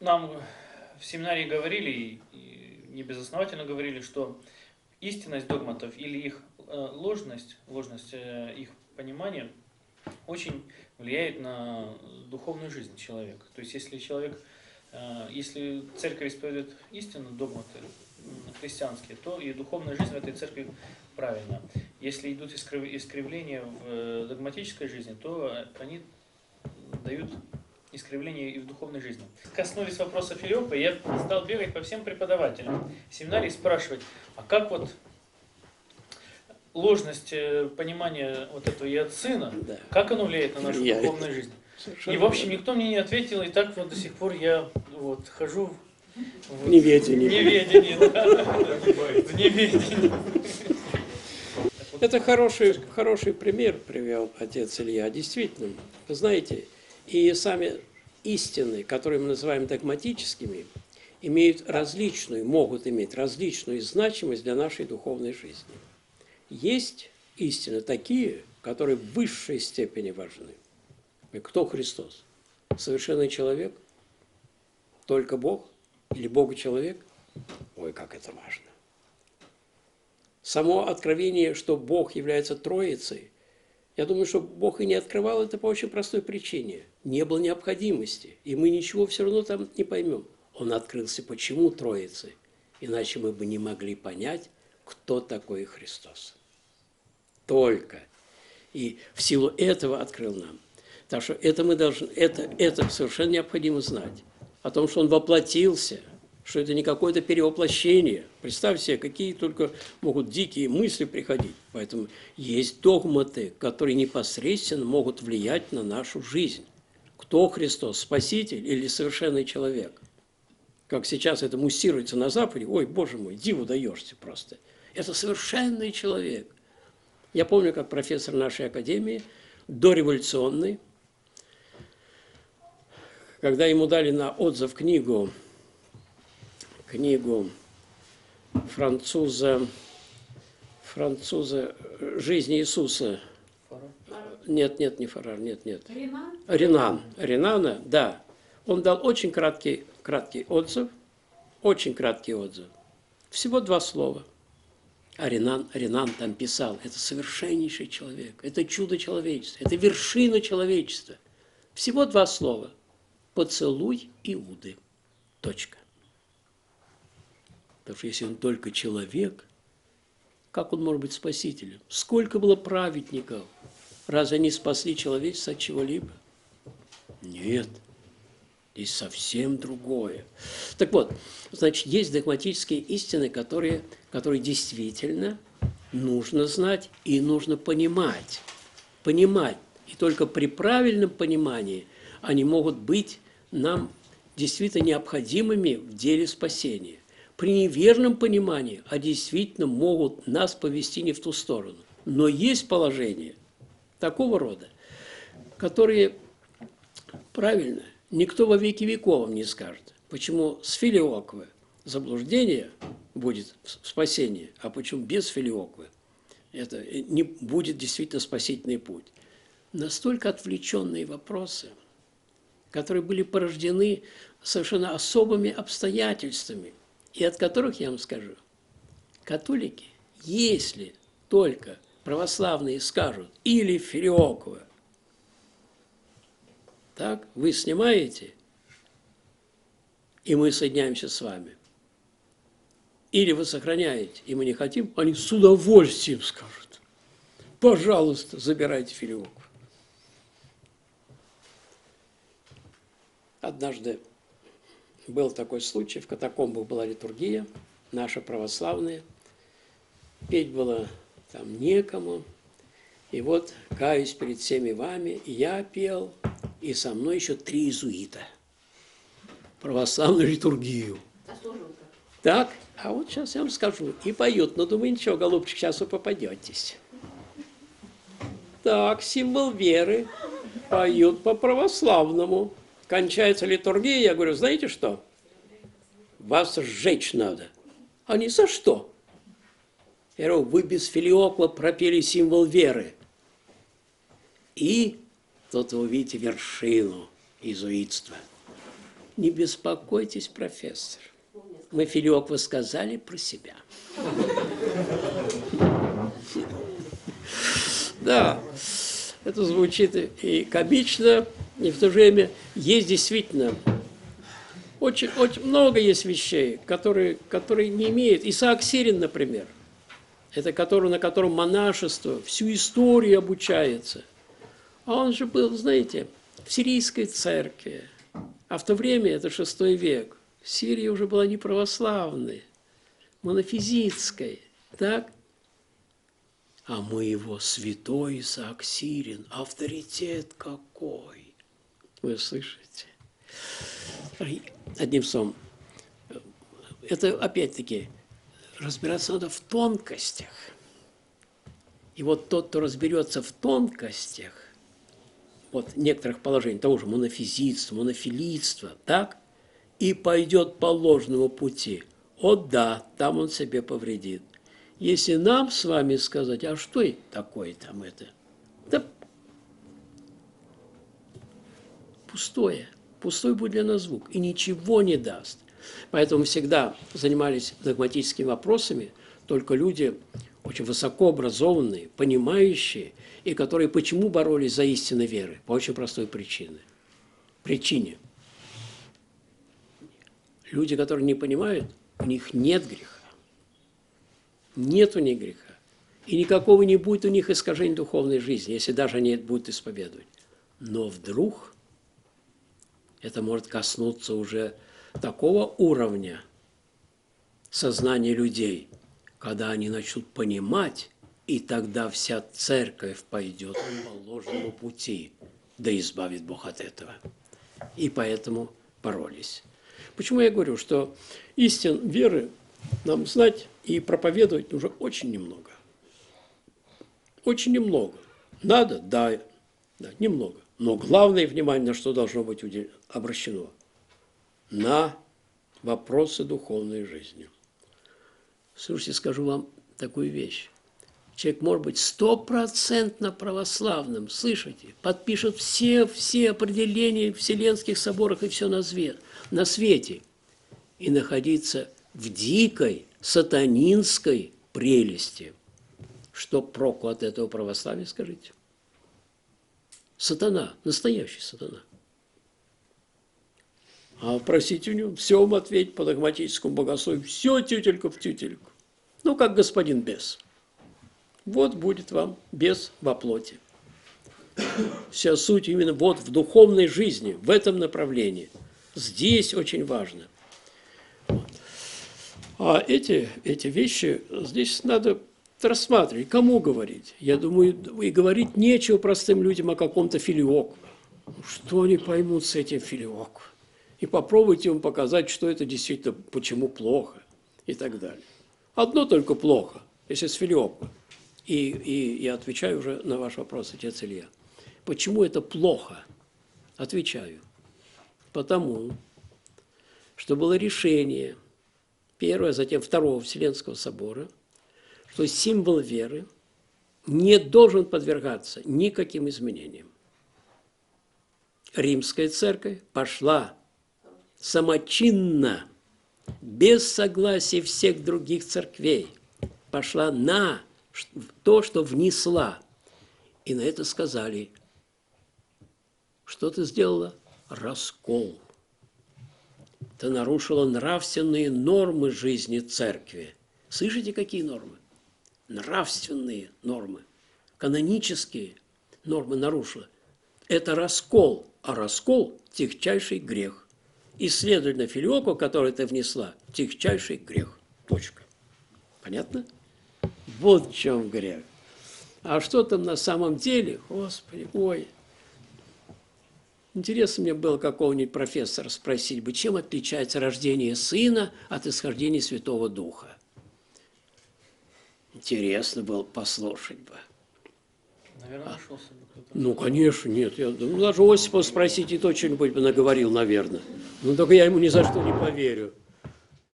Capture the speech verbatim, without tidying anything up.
нам в семинарии говорили, и небезосновательно говорили, что истинность догматов или их ложность, ложность их понимания очень влияет на духовную жизнь человека. То есть, если человек, если церковь исповедует истину, догматы христианские, то и духовная жизнь в этой церкви правильна. Если идут искривления в догматической жизни, то они дают искривления и в духовной жизни. Коснулись вопроса Филиппа, я стал бегать по всем преподавателям в семинарии, спрашивать, а как вот ложность понимания вот этого и от сына, да, как оно влияет на нашу я духовную жизнь? И, в общем, никто мне не ответил, и так вот до сих пор я вот хожу в неведении. Неведении, да. В неведении. Это хороший, хороший пример привел отец Илья. Действительно, вы знаете, и сами истины, которые мы называем догматическими, имеют различную, могут иметь различную значимость для нашей духовной жизни. Есть истины такие, которые в высшей степени важны. И кто Христос? Совершенный человек? Только Бог? Или Бог и человек? Ой, как это важно. Само откровение, что Бог является Троицей, я думаю, что Бог и не открывал это по очень простой причине. Не было необходимости, и мы ничего все равно там не поймем. Он открылся почему Троицей? Иначе мы бы не могли понять, кто такой Христос. Только. И в силу этого открыл нам. Так что это мы должны, это, это совершенно необходимо знать. О том, что Он воплотился, что это не какое-то перевоплощение. Представьте себе, какие только могут дикие мысли приходить. Поэтому есть догматы, которые непосредственно могут влиять на нашу жизнь. Кто Христос, Спаситель или совершенный человек? Как сейчас это муссируется на Западе, ой, Боже мой, диву даешься просто. Это совершенный человек. Я помню, как профессор нашей академии, дореволюционный, когда ему дали на отзыв книгу, книгу француза, француза «Жизнь Иисуса». Нет, нет, не Фарар, нет, нет. Ренан? Ренан. Ренана, да. Он дал очень краткий, краткий отзыв, очень краткий отзыв. Всего два слова. А Ренан, Ренан там писал, это совершеннейший человек, это чудо человечества, это вершина человечества. Всего два слова. Поцелуй Иуды. Точка. Потому что если он только человек, как он может быть спасителем? Сколько было праведников? Разве они спасли человечество от чего-либо? Нет. Здесь совсем другое. Так вот, значит, есть догматические истины, которые, которые действительно нужно знать и нужно понимать. Понимать. И только при правильном понимании они могут быть нам действительно необходимыми в деле спасения. При неверном понимании они действительно могут нас повести не в ту сторону. Но есть положения такого рода, которые правильно никто во веки веков вам не скажет. Почему с филиоквы заблуждение будет спасение, а почему без филиоквы это не будет действительно спасительный путь. Настолько отвлеченные вопросы, которые были порождены совершенно особыми обстоятельствами, и от которых, я вам скажу, католики, если только православные скажут или филиоквы, так, вы снимаете, и мы соединяемся с вами. Или вы сохраняете, и мы не хотим, они с удовольствием скажут. Пожалуйста, забирайте филиокву. Однажды был такой случай, в катакомбах была литургия, наша православная. Петь было там некому. И вот, каюсь перед всеми вами, я пел, и со мной еще три иезуита. Православную литургию. Так, а вот сейчас я вам скажу. И поют, но думаю, ничего, голубчик, сейчас вы попадетесь. Так, символ веры, поют по-православному. Кончается литургия, я говорю, знаете что? Вас сжечь надо. Они за что? Я говорю, вы без филиокла пропели символ веры. И тут вы увидите вершину иезуитства. Не беспокойтесь, профессор. Мы Филиоква сказали про себя. Да, это звучит и комично, и в то же время есть действительно очень, очень много есть вещей, которые, которые не имеют. Исаак Сирин, например, это который, на котором монашество всю историю обучается. А он же был, знаете, в сирийской церкви. А в то время, это шестой век, Сирия уже была не православной, монофизитской, так? А мы его святой Исаак Сирин, авторитет какой! Вы слышите? Одним словом, это опять-таки разбираться надо в тонкостях. И вот тот, кто разберется в тонкостях, вот некоторых положений, того же монофизитства, монофилитства, так, и пойдет по ложному пути, о да, там он себе повредит. Если нам с вами сказать, а что такое там это? Да пустое. Пустой будет для нас звук и ничего не даст. Поэтому всегда занимались догматическими вопросами только люди очень высокообразованные, понимающие, и которые почему боролись за истину веры? По очень простой причине. Причине. Люди, которые не понимают, у них нет греха. Нет у них греха. И никакого не будет у них искажения духовной жизни, если даже они это будут исповедовать. Но вдруг это может коснуться уже такого уровня сознания людей, когда они начнут понимать, и тогда вся церковь пойдет по ложному пути, да избавит Бог от этого. И поэтому боролись. Почему я говорю, что истин веры нам знать и проповедовать нужно очень немного. Очень немного. Надо? Да, да, немного. Но главное внимание, на что должно быть обращено? На вопросы духовной жизни. Слушайте, скажу вам такую вещь. Человек может быть стопроцентно православным, слышите, подпишет все, все определения в Вселенских соборах и все на, свет, на свете, и находиться в дикой сатанинской прелести. Что проку от этого православия, скажите? Сатана, настоящий сатана. А просите у него, все вам ответить по догматическому богословию, все тютельку в тютельку. Ну, как господин бес. Вот будет вам бес во плоти. Вся суть именно вот в духовной жизни, в этом направлении. Здесь очень важно. Вот. А эти, эти вещи здесь надо рассматривать. Кому говорить? Я думаю, и говорить нечего простым людям о каком-то филиокве. Что они поймут с этим филиокве? И попробуйте им показать, что это действительно, почему плохо и так далее. Одно только плохо, если с филиокве. И, и я отвечаю уже на ваш вопрос, отец Илья. Почему это плохо? Отвечаю. Потому что было решение первое, затем второго Вселенского собора, что символ веры не должен подвергаться никаким изменениям. Римская церковь пошла самочинно, без согласия всех других церквей, пошла на то, что внесла. И на это сказали, что ты сделала? Раскол. Ты нарушила нравственные нормы жизни церкви. Слышите, какие нормы? Нравственные нормы, канонические нормы нарушила. Это раскол, а раскол – тягчайший грех. И, следовательно, филиоку, который ты внесла, тягчайший грех. Точка. Понятно? Вот в чем грех. А что там на самом деле? Господи, ой. Интересно мне было какого-нибудь профессора спросить бы, чем отличается рождение сына от исхождения Святого Духа. Интересно было послушать бы. Наверное, нашелся бы кто-то. Ну, конечно, нет. Я, ну, даже Осипа спросить, и то что-нибудь бы наговорил, наверное. Но только я ему ни за что не поверю.